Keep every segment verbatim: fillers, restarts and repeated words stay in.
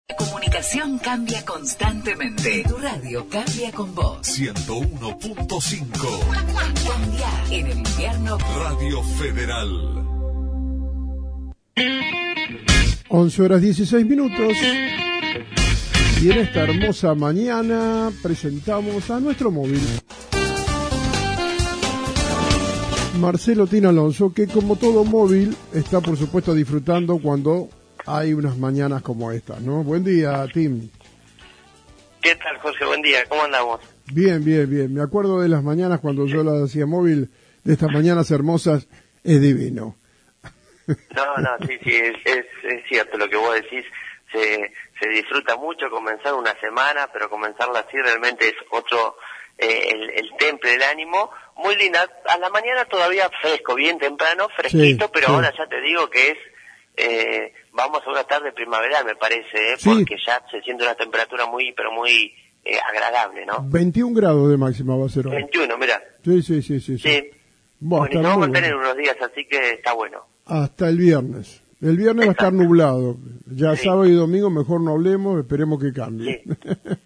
La comunicación cambia constantemente. Tu radio cambia con vos. ciento uno punto cinco. Cambia en el invierno. Radio Federal. once horas dieciséis minutos. Y en esta hermosa mañana presentamos a nuestro móvil. Marcelo Tin Alonso, que como todo móvil está por supuesto disfrutando cuando hay unas mañanas como esta, ¿no? Buen día, Tim. ¿Qué tal, Jorge? Buen día, ¿cómo andamos? Bien, bien, bien. Me acuerdo de las mañanas cuando yo las hacía móvil, de estas mañanas hermosas, es divino. No, no, sí, sí, es, es, es cierto lo que vos decís. Se, se disfruta mucho comenzar una semana, pero comenzarla así realmente es otro, eh, el, el temple del ánimo. Muy linda. A la mañana todavía fresco, bien temprano, fresquito, sí, pero sí. Ahora ya te digo que es, eh, vamos a una tarde primaveral, me parece, ¿eh? Sí. Porque ya se siente una temperatura muy, pero muy eh, agradable, ¿no? veintiún grados de máxima va a ser hoy. veintiuno, mira. Sí, sí, sí, sí. sí. sí. Bueno, bueno, vamos a mantener bueno. unos días, así que está bueno. Hasta el viernes. El viernes Exacto. Va a estar nublado. Ya sí. Sábado y domingo mejor no hablemos, esperemos que cambie. Sí,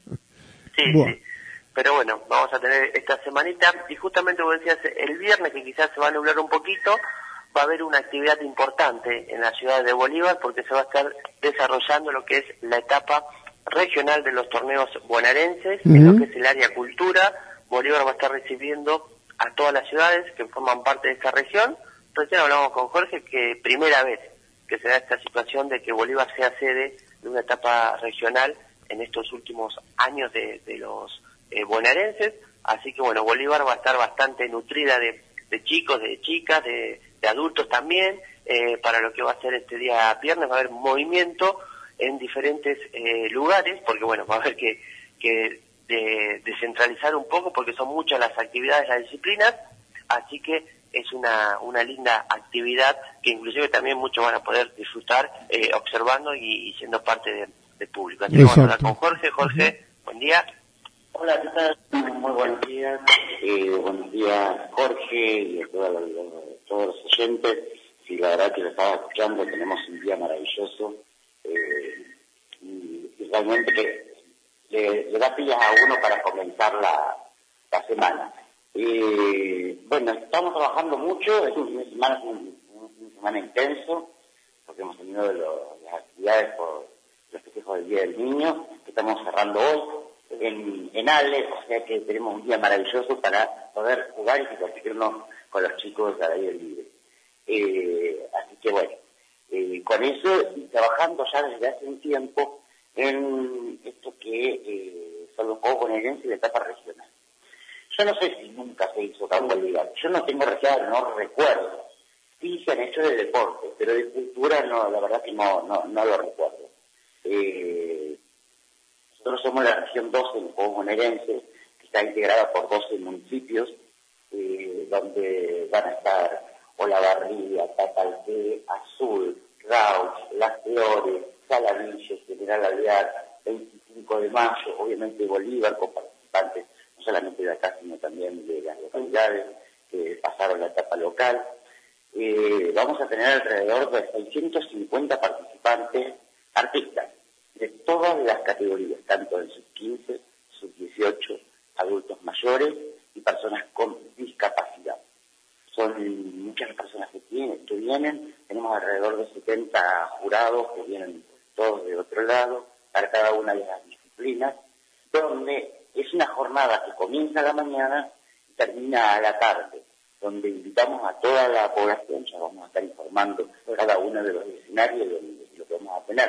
sí, bueno. sí. Pero bueno, vamos a tener esta semanita. Y justamente vos decías, el viernes, que quizás se va a nublar un poquito, va a haber una actividad importante en la ciudad de Bolívar, porque se va a estar desarrollando lo que es la etapa regional de los torneos bonaerenses, uh-huh. en lo que es el área cultura. Bolívar va a estar recibiendo a todas las ciudades que forman parte de esta región. Recién hablamos con Jorge que primera vez que se da esta situación de que Bolívar sea sede de una etapa regional en estos últimos años de, de los eh, bonaerenses, así que bueno, Bolívar va a estar bastante nutrida de, de chicos, de chicas, de, de adultos también, eh, para lo que va a ser este día viernes. Va a haber movimiento en diferentes eh, lugares, porque bueno, va a haber que, que de, descentralizar un poco, porque son muchas las actividades, las disciplinas, así que es una, una linda actividad que inclusive también muchos van a poder disfrutar eh, observando y, y siendo parte de, del público. Así que vamos a hablar con Jorge. Jorge, uh-huh. buen día. Hola, ¿qué tal? Muy buenos días. Eh, buenos días, Jorge, y a todos los, todos los oyentes. Sí, la verdad que lo estaba escuchando, tenemos un día maravilloso. Eh, y, y realmente que le, le da pillas a uno para comenzar la, la semana. Eh, bueno, estamos trabajando mucho, es un fin de semana, es un, un fin de semana intenso, porque hemos tenido lo, las actividades por los festejos del Día del Niño, que estamos cerrando hoy en, en Ale, o sea que tenemos un día maravilloso para poder jugar y divertirnos con los chicos al aire libre. Eh, así que bueno, eh, con eso y trabajando ya desde hace un tiempo en esto que eh, son los Juegos Bonaerenses de etapa regional. Yo no sé si nunca se hizo tan Bolívar. Yo no tengo registro, no recuerdo. Sí se han hecho de deporte, pero de cultura no, la verdad que no, no, no lo recuerdo. Eh, nosotros somos la región doce en Juegos Bonaerenses, que está integrada por doce municipios, eh, donde van a estar Olavarría, Tatalté, Azul, Rauch, Las Flores, Saladillo, General Alvear, veinticinco de mayo, obviamente Bolívar, con participantes no solamente de acá, sino también de las localidades que pasaron la etapa local. Eh, vamos a tener alrededor de seiscientos cincuenta participantes, artistas, de todas las categorías, tanto en sub quince, sub dieciocho, adultos mayores y personas con discapacidad. Son muchas las personas que, tienen, que vienen, tenemos alrededor de setenta jurados que vienen todos de otro lado, para cada una de las disciplinas, donde es una jornada que comienza a la mañana y termina a la tarde, donde invitamos a toda la población, ya vamos a estar informando cada uno de los escenarios de lo que vamos a tener.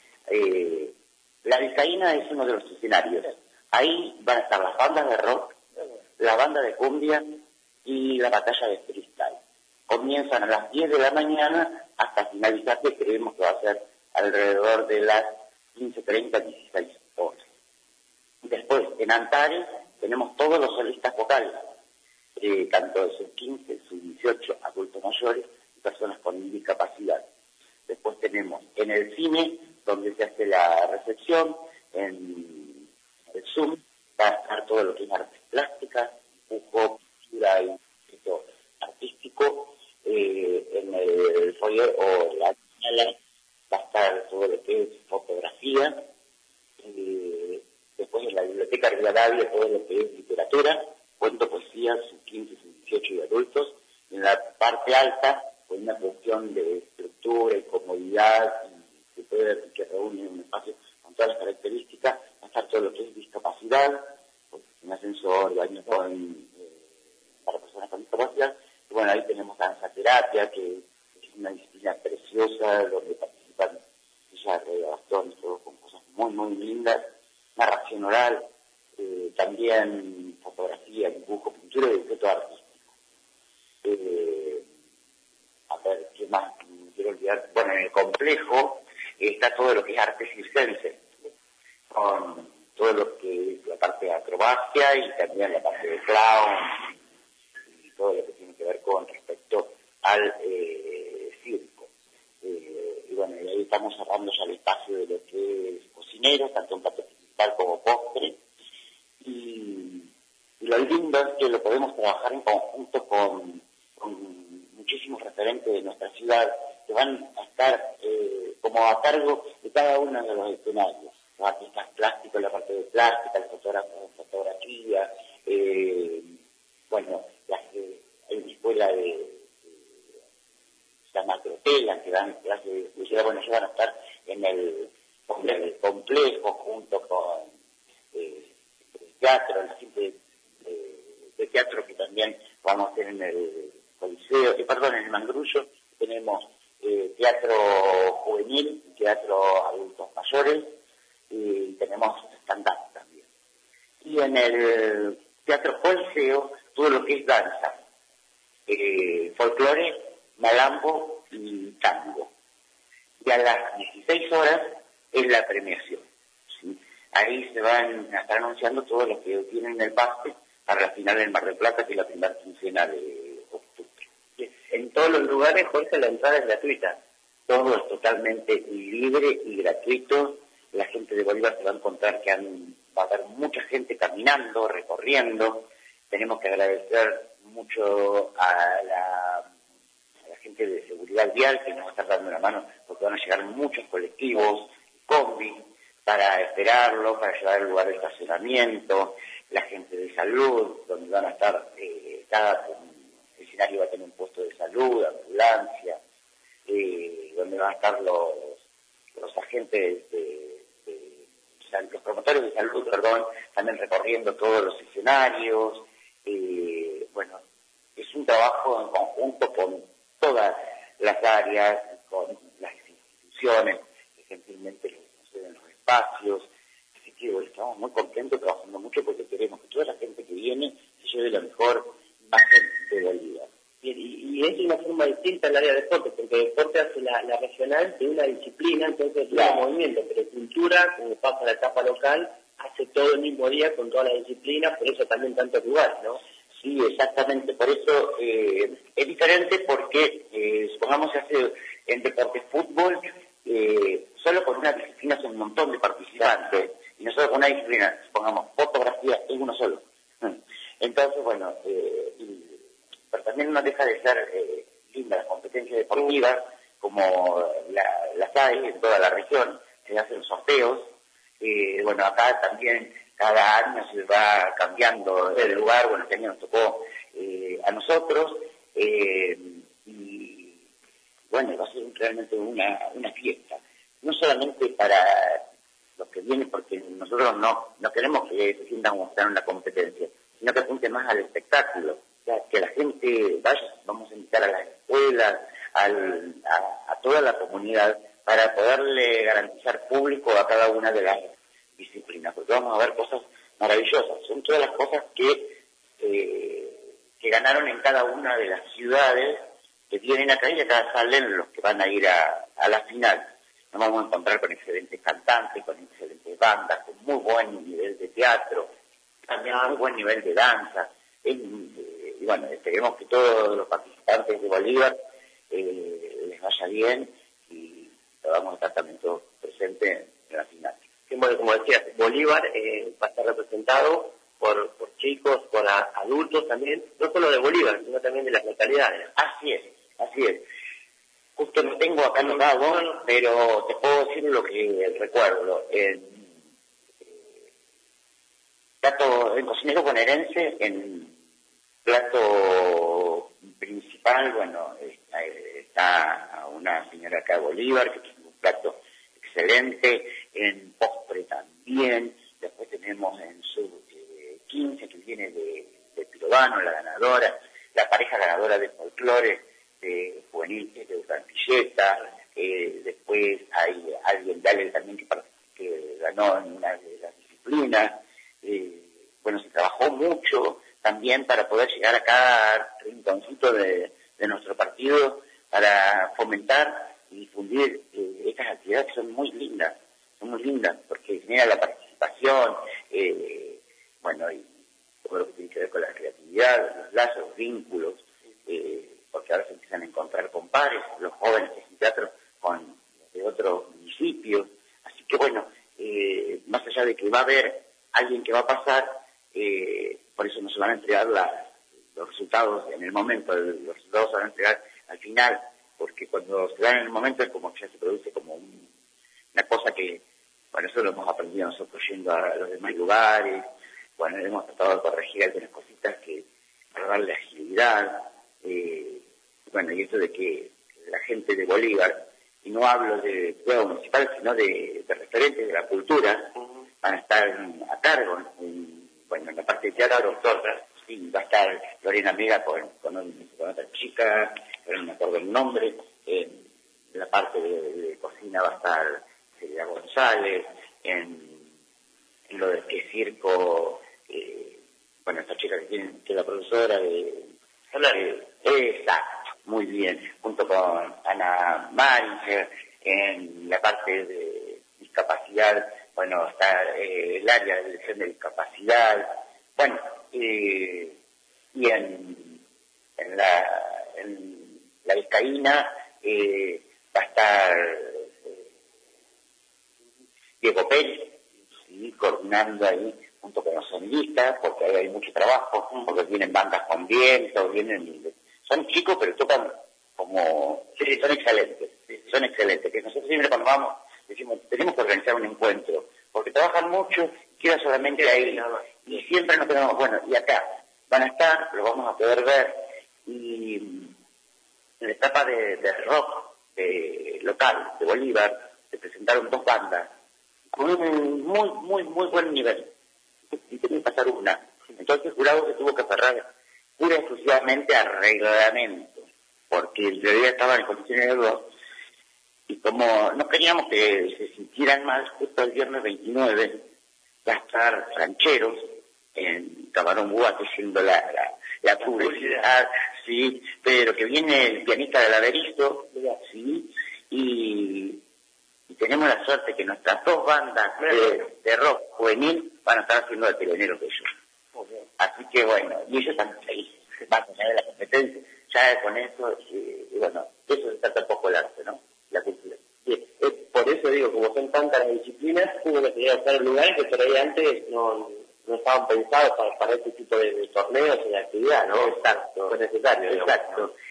Eh, la Vizcaína es uno de los escenarios. Ahí van a estar las bandas de rock, la banda de cumbia y la batalla de freestyle. Comienzan a las diez de la mañana hasta finalizar, que creemos que va a ser alrededor de las quince treinta, dieciséis horas. Después, en Antares, tenemos todos los solistas vocales, eh, tanto de sub quince, sub dieciocho, adultos mayores y personas con discapacidad. Después tenemos en el cine, donde se hace la recepción, en el Zoom, va a estar todo lo que es artes plásticas, dibujo, pintura y esto artístico, eh, en el foyer o la sala va a estar todo lo que es fotografía, Rivadavia todo lo que es literatura, cuento, poesía, sub quince, sub dieciocho y adultos. En la parte alta, con una cuestión de estructura y comodidad y que, puede, que reúne un espacio con todas las características, va a estar todo lo que es discapacidad, un ascensor, baño con, eh, para personas con discapacidad. Y bueno, ahí tenemos danza terapia, que es una disciplina preciosa, donde participan Villar de Bastón, todo con cosas muy, muy lindas, narración oral, eh, también fotografía, dibujo, pintura y objeto artístico. Eh, a ver, ¿qué más? Me quiero olvidar. Bueno, en el complejo está todo lo que es arte circense, con todo lo que es la parte de acrobacia y también la parte de clown y todo lo que tiene que ver con respecto al eh, circo. Eh, y bueno, y ahí estamos cerrando ya el espacio de lo que es cocinero, tanto en plato principal como postre. Y, y lo lindo es que lo podemos trabajar en conjunto con, con muchísimos referentes de nuestra ciudad que van a estar eh, como a cargo de cada uno de los escenarios. Los artistas plásticos, la parte de plástica, el fotógrafo de fotografía, eh, bueno, las, eh, hay una escuela de, de se llama Crotela, que dan clases de publicidad, bueno, ellos van a estar en el, en el complejo junto con eh, el teatro, la gente de, de, de teatro que también vamos a tener en el Coliseo, eh, perdón, en el Mangrullo, tenemos eh, teatro juvenil, teatro adultos mayores, y tenemos stand-up también. Y en el Teatro Coliseo, todo lo que es danza, eh, folclore, malambo y tango. Y a las dieciséis horas es la premiación, ¿sí? Ahí se van a estar anunciando todo lo que tienen en el pase para la final del Mar del Plata, que es la primera quincena de octubre. En todos los lugares, Jorge, la entrada es gratuita. Todo es totalmente libre y gratuito. La gente de Bolívar se va a encontrar que han, va a haber mucha gente caminando, recorriendo. Tenemos que agradecer mucho a la, a la gente de seguridad vial que nos va a estar dando una mano, porque van a llegar muchos colectivos, combis, para esperarlo, para llevar al lugar de estacionamiento, la gente de salud, donde van a estar, eh, cada escenario va a tener un puesto de salud, ambulancia, eh, donde van a estar los, los agentes de los promotores de salud, perdón, también recorriendo todos los escenarios. Eh, bueno, es un trabajo en conjunto con todas las áreas, con las instituciones que gentilmente nos ceden los espacios. Así que bueno, estamos muy contentos, trabajando mucho porque queremos que toda la gente que viene se lleve la mejor imagen de Bolívar. Y, y es una forma distinta al área de deporte, porque deporte hace la, la regional de una disciplina, entonces es un movimiento, pero cultura, como pasa la etapa local, hace todo el mismo día con todas las disciplinas, por eso también tantos lugares, ¿no? Sí, exactamente, por eso eh, es diferente porque, eh, supongamos, se hace en deporte fútbol, eh, solo con una disciplina son un montón de participantes, y nosotros con una disciplina, supongamos, fotografía, es uno solo. Entonces, bueno, eh, y, pero también no deja de ser eh, linda las competencias deportivas, como la, las hay en toda la región, se hacen sorteos, eh, bueno, acá también cada año se va cambiando el lugar, bueno, este año nos tocó eh, a nosotros, eh, y bueno, va a ser realmente una, una fiesta, no solamente para los que vienen, porque nosotros no, no queremos que se sientan como estar en una competencia, sino que apunte más al espectáculo. Que la gente vaya, vamos a invitar a las escuelas, al, a, a toda la comunidad, para poderle garantizar público a cada una de las disciplinas, porque vamos a ver cosas maravillosas, son todas las cosas que, eh, que ganaron en cada una de las ciudades que vienen acá y acá salen los que van a ir a, a la final. Nos vamos a encontrar con excelentes cantantes, con excelentes bandas, con muy buen nivel de teatro, también muy buen nivel de danza. Es, y bueno, esperemos que todos los participantes de Bolívar eh, les vaya bien y vamos a estar también todos presentes en la final. Sí, bueno, como decías, Bolívar eh, va a estar representado por, por chicos, por a, adultos también, no solo de Bolívar, sino también de las localidades. Así es, así es. Justo no tengo acá anotado, pero te puedo decir lo que recuerdo. En, plato, el cocinero bonaerense, en plato principal, bueno, está una señora acá de Bolívar, que tiene un plato excelente, en postre también, después tenemos en su eh, quince, que viene de, de Pirovano, la ganadora, la pareja ganadora de folclore, de juvenil de Urantilleta, eh, después hay alguien de Ale también que, que ganó en una de las disciplinas. Eh, bueno, se trabajó mucho también para poder llegar a cada rinconcito de, de nuestro partido para fomentar y difundir eh, estas actividades que son muy lindas, son muy lindas porque genera la participación, eh, bueno, y todo lo que tiene que ver con la creatividad, los lazos, los vínculos, eh, porque ahora se empiezan a encontrar con pares, los jóvenes que hacen teatro con de otros municipios, así que bueno, eh, más allá de que va a haber alguien que va a pasar, eh, por eso no se van a entregar la, los resultados en el momento, los resultados se van a entregar al final, porque cuando se dan en el momento es como que ya se produce como un, una cosa que, bueno, eso lo hemos aprendido nosotros yendo a los demás lugares, bueno, hemos tratado de corregir algunas cositas que para darle agilidad, eh, bueno, y esto de que la gente de Bolívar, y no hablo de juego municipal, sino de, de referentes de la cultura, uh-huh. van a estar a cargo, en, bueno, en la parte de teatro, doctora, sí, va a estar Lorena Mega con, con, con otra chica, pero no me acuerdo el nombre, eh, en la parte de, de cocina va a estar Celia González, en, en lo de que circo, eh, bueno, esta chica que tiene, que es la profesora de... Eh, exacto. Muy bien, junto con Ana Maringer, en la parte de discapacidad, bueno, está eh, el área de dirección de discapacidad, bueno, eh, y en, en, la, en la vizcaína eh, va a estar eh, Diego Pérez, ¿sí? Coordinando ahí junto con los solistas, porque ahí hay mucho trabajo, porque vienen bandas con viento, vienen... Son chicos, pero tocan como... Sí, son excelentes, sí, son excelentes. Que nosotros siempre cuando vamos decimos, tenemos que organizar un encuentro, porque trabajan mucho, queda solamente ahí, y siempre nos quedamos, bueno, y acá van a estar, lo vamos a poder ver, y en la etapa de, de rock de, local, de Bolívar, se presentaron dos bandas, con un muy, muy, muy buen nivel, y tenía que pasar una. Entonces el jurado se tuvo que aferrar pura exclusivamente a reglamento, porque en realidad estaban en condiciones de dos, y como no queríamos que se sintieran mal, justo el viernes veintinueve va a estar Rancheros en Camarón Guate haciendo la, la, la publicidad, sí, pero que viene el pianista del Averizo, sí, y, y tenemos la suerte que nuestras dos bandas de, de rock juvenil van a estar haciendo de teloneros de ellos. Así que bueno, y ellos están felices, van a tener la competencia, ya con eso, y, y bueno, eso se trata un poco el arte, ¿no? La cultura. Sí, es por eso digo, como son tantas las disciplinas, uno quería buscar lugares que por ahí antes no, no estaban pensados para, para este tipo de, de torneos y de actividad, ¿no? Exacto. Fue necesario, digamos, exacto. ¿No?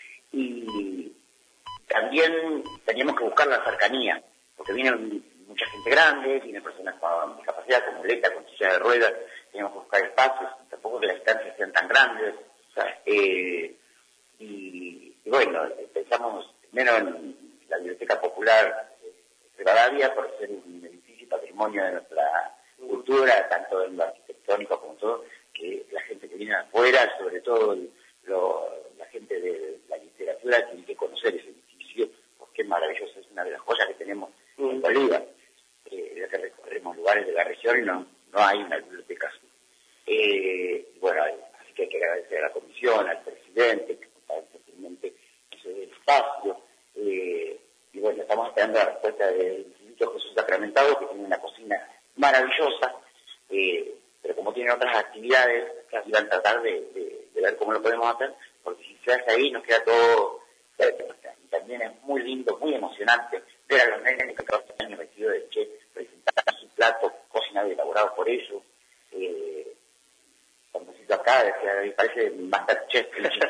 Y también teníamos que buscar la cercanía, porque vienen mucha gente grande, vienen personas con discapacidad, con muleta, con silla de ruedas, teníamos que buscar espacios, tampoco que las distancias sean tan grandes, o sea, eh, y, y bueno, pensamos primero en la Biblioteca Popular de Rivadavia, por ser un edificio patrimonio de nuestra cultura, tanto en lo arquitectónico como todo, que la gente que viene de afuera, sobre todo lo, la gente de la literatura, tiene que conocer ese edificio, porque es maravilloso, es una de las joyas que tenemos mm. en Bolívar, eh, ya que recorremos lugares de la región y no, no hay una biblioteca así. Eh, bueno, así que hay que agradecer a la comisión, al presidente, que gentilmente hizo el espacio, eh, y bueno, estamos esperando la respuesta del Instituto Jesús Sacramentado, que tiene una cocina maravillosa, eh, pero como tienen otras actividades, casi van a tratar de, de, de ver cómo lo podemos hacer, porque si se hace ahí nos queda todo cerca. Y también es muy lindo, muy emocionante ver a los nenes que están vestidos de chef, presentar su plato cocinado y elaborado por ellos. Eh, cuando se hizo acá, decía, parece Masterchef.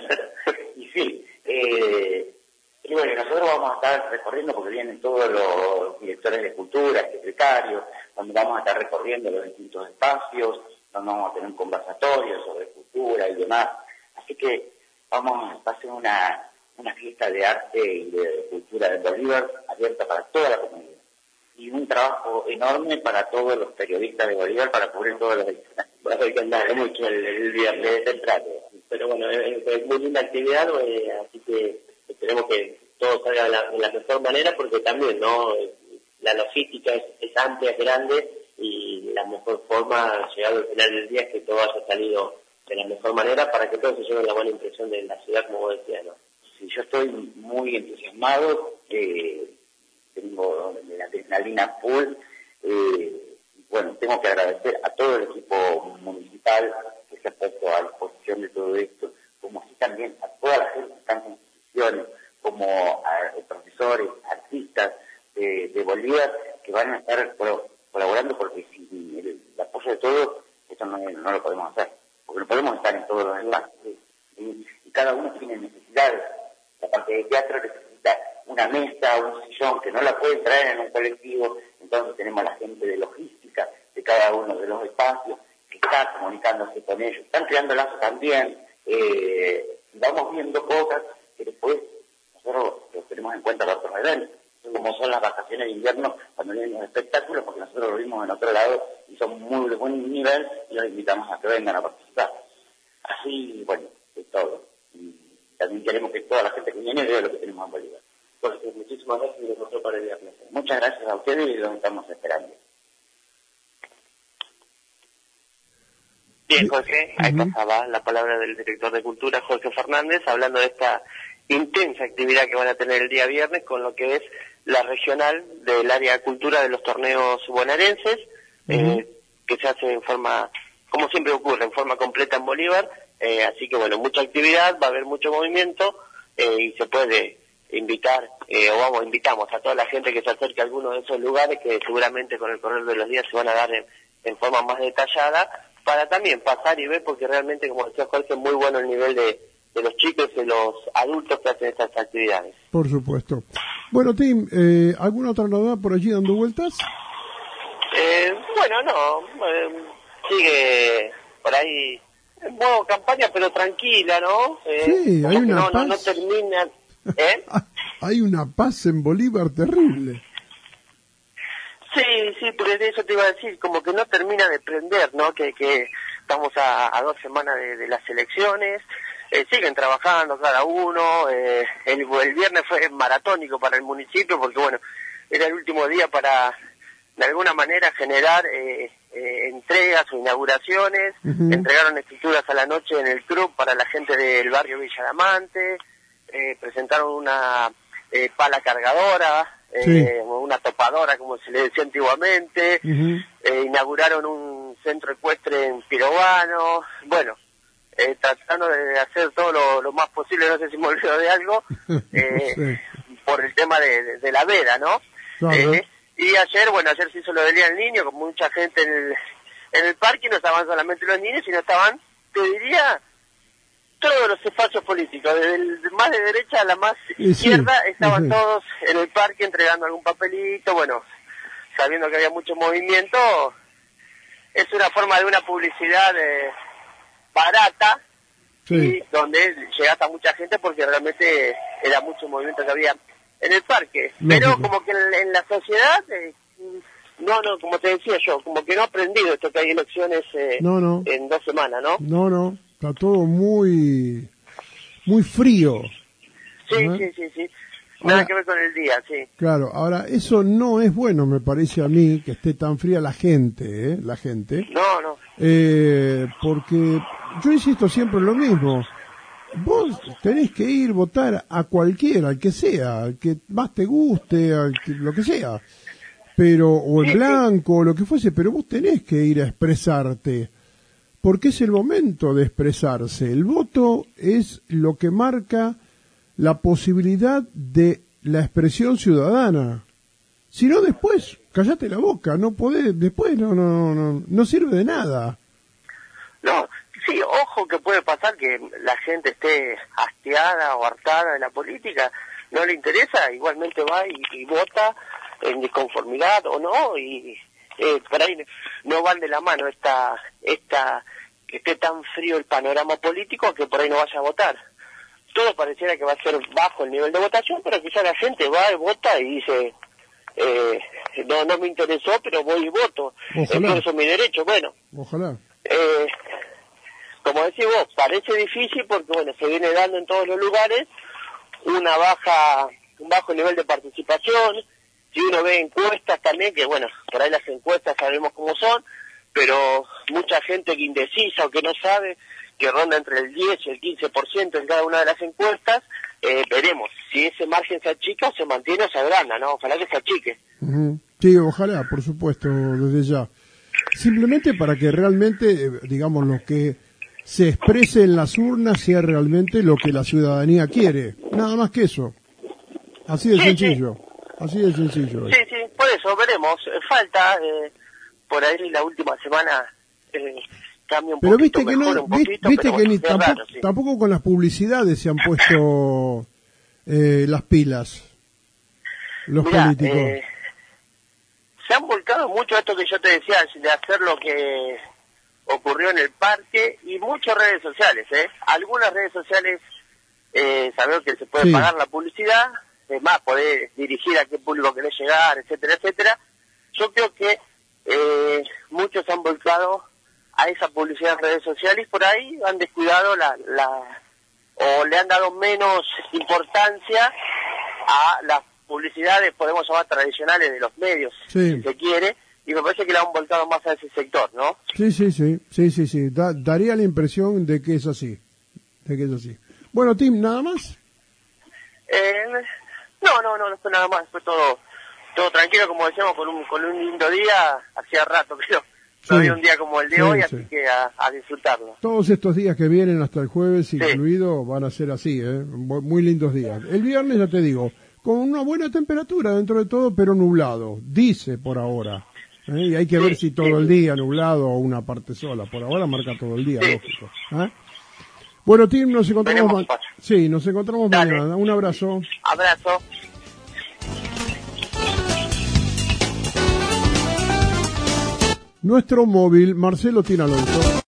Y sí, eh, y bueno, nosotros vamos a estar recorriendo, porque vienen todos los directores de cultura, secretarios, donde vamos a estar recorriendo los distintos espacios, donde vamos a tener un conversatorio sobre cultura y demás. Así que vamos a hacer una, una fiesta de arte y de cultura de Bolívar abierta para toda la comunidad. Y un trabajo enorme para todos los periodistas de Bolívar para cubrir todos los edificios. Bueno, hay que andar mucho el, el viernes temprano. Pero bueno, es, es muy linda actividad, eh, así que esperemos que todo salga de la, de la mejor manera, porque también, ¿no? La logística es, es amplia, es grande, y la mejor forma, llegado al final del día, es que todo haya salido de la mejor manera para que todos se lleven la buena impresión de la ciudad, como vos decías, ¿no? Sí, yo estoy muy entusiasmado, eh, tengo la adrenalina full, eh, bueno, tengo que agradecer a todo el equipo municipal que se ha puesto a disposición de todo esto, como así también a toda la gente que está en instituciones, como a profesores, artistas de, de Bolívar, que van a estar colaborando, porque sin el, el apoyo de todos, esto no, no lo podemos hacer, porque no podemos estar en todos los espacios, y, y cada uno tiene necesidades. La parte de teatro necesita una mesa, un sillón, que no la pueden traer en un colectivo, entonces tenemos a la gente de logística de cada uno de los espacios, que está comunicándose con ellos, están creando lazos también, eh, vamos viendo cosas que después nosotros los tenemos en cuenta para otros eventos, como son las vacaciones de invierno, cuando vienen los espectáculos, porque nosotros lo vimos en otro lado y son muy de buen nivel y los invitamos a que vengan a participar. Así, bueno, es todo. Y también queremos que toda la gente que viene vea lo que tenemos en Bolívar. Bueno, muchísimas gracias y nos vemos para el viernes. Muchas gracias a ustedes y los estamos esperando. Bien, Jorge, ahí pasaba la palabra del director de Cultura, Jorge Fernández, hablando de esta intensa actividad que van a tener el día viernes con lo que es la regional del área de cultura de los torneos bonaerenses, uh-huh. eh, que se hace en forma, como siempre ocurre, en forma completa en Bolívar, eh, así que bueno, mucha actividad, va a haber mucho movimiento, eh, y se puede invitar, eh, o vamos, invitamos a toda la gente que se acerque a alguno de esos lugares que seguramente con el correr de los días se van a dar en, en forma más detallada, para también pasar y ver, porque realmente, como decía Jorge, es muy bueno el nivel de, de los chicos y de los adultos que hacen estas actividades. Por supuesto. Bueno, Tim, eh, ¿alguna otra novedad por allí dando vueltas? Eh, bueno, no, eh, sigue por ahí en modo campaña, pero tranquila, ¿no? Eh, sí, hay una no, paz. No, no termina, ¿eh? Hay una paz en Bolívar terrible. Sí, sí, porque de eso te iba a decir, como que no termina de prender, ¿no? Que, que estamos a, a dos semanas de, de las elecciones, eh, siguen trabajando cada uno, eh, el, el viernes fue maratónico para el municipio porque, bueno, era el último día para, de alguna manera, generar eh, eh, entregas o inauguraciones, uh-huh. entregaron escrituras a la noche en el club para la gente del barrio Villa Diamante, eh, presentaron una eh, pala cargadora, Sí. Eh, una topadora, como se le decía antiguamente, uh-huh. eh, inauguraron un centro ecuestre en Pirobano, bueno, eh, tratando de hacer todo lo, lo más posible, no sé si me olvido de algo, eh, sí. por el tema de, de, de la vera, ¿no? Claro. Eh, y ayer, bueno, ayer se hizo lo del Día del Niño, con mucha gente en el, en el parque, no estaban solamente los niños, sino estaban, te diría, todos los espacios políticos, desde el más de derecha a la más y izquierda, sí, estaban sí. todos en el parque entregando algún papelito, bueno, sabiendo que había mucho movimiento, es una forma de una publicidad eh, barata, sí. y donde llegaba a mucha gente porque realmente era mucho movimiento que había en el parque, Lógico. Pero como que en, en la sociedad, eh, no, no, como te decía yo, como que no ha aprendido esto que hay elecciones eh, no, no. en dos semanas, ¿no? No, no. Está todo muy muy frío. Sí, ¿no? sí, sí, sí. Nada ahora, que ver con el día, sí. Claro, ahora, eso no es bueno, me parece a mí, que esté tan fría la gente, ¿eh? La gente. No, no. Eh, porque yo insisto siempre en lo mismo. Vos tenés que ir a votar a cualquiera, al que sea, al que más te guste, al que, lo que sea. Pero, o en sí, blanco, sí. o lo que fuese, pero vos tenés que ir a expresarte. Porque es el momento de expresarse. El voto es lo que marca la posibilidad de la expresión ciudadana. Si no, después, callate la boca, no podés, después no, no, no, no sirve de nada. No, sí, ojo que puede pasar que la gente esté hastiada o hartada de la política, no le interesa, igualmente va y, y vota en disconformidad o no, y... Eh, por ahí no van de la mano esta, esta, que esté tan frío el panorama político que por ahí no vaya a votar. Todo pareciera que va a ser bajo el nivel de votación, pero quizá la gente va y vota y dice, eh, no, no me interesó, pero voy y voto. Ojalá. Eso es mi derecho. Bueno, ojalá. Eh, como decís vos, parece difícil porque, bueno, se viene dando en todos los lugares una baja, un bajo nivel de participación. Si uno ve encuestas también, que bueno, por ahí las encuestas sabemos cómo son, pero mucha gente que indecisa o que no sabe, que ronda entre el diez y el quince por ciento en cada una de las encuestas, eh, veremos si ese margen se achica o se mantiene o se agranda, ¿no? Ojalá que se achique. Uh-huh. Sí, ojalá, por supuesto, desde ya. Simplemente para que realmente, digamos, lo que se exprese en las urnas sea realmente lo que la ciudadanía quiere. Nada más que eso. Así de sí, sencillo. Sí. Así de sencillo. Sí, sí, por eso veremos. Falta, eh, por ahí la última semana eh, cambia un pero poquito viste que mejor, no, un poquito, viste pero que bueno, ni tampoco, raro, sí. tampoco con las publicidades se han puesto eh, las pilas los Mirá, políticos. Eh, se han volcado mucho a esto que yo te decía, de hacer lo que ocurrió en el parque, y muchas redes sociales, ¿eh? Algunas redes sociales, eh, sabemos que se puede sí. pagar la publicidad, es más, poder dirigir a qué público querés llegar, etcétera, etcétera. Yo creo que eh, muchos han volcado a esa publicidad en redes sociales y por ahí han descuidado la, la o le han dado menos importancia a las publicidades, podemos llamar tradicionales, de los medios, sí. si se quiere, y me parece que la han volcado más a ese sector, ¿no? Sí, sí, sí, sí, sí, sí. Da, daría la impresión de que es así, de que es así. Bueno, Tim, ¿nada más? Eh, no, no, no, no fue nada más, fue todo todo tranquilo, como decíamos, con un con un lindo día, hacía rato, creo. No había un día como el de sí, hoy, sí. así que a, a disfrutarlo. Todos estos días que vienen hasta el jueves sí. incluido van a ser así, ¿eh? Muy lindos días. El viernes, ya te digo, con una buena temperatura dentro de todo, pero nublado, dice por ahora. ¿eh? Y hay que sí, ver si todo sí. el día nublado o una parte sola. Por ahora marca todo el día, sí. lógico. ¿eh? Bueno, Tim, nos encontramos ma- Sí, nos encontramos Dale. mañana. Un abrazo. Abrazo. Nuestro móvil, Marcelo Tina Alonso.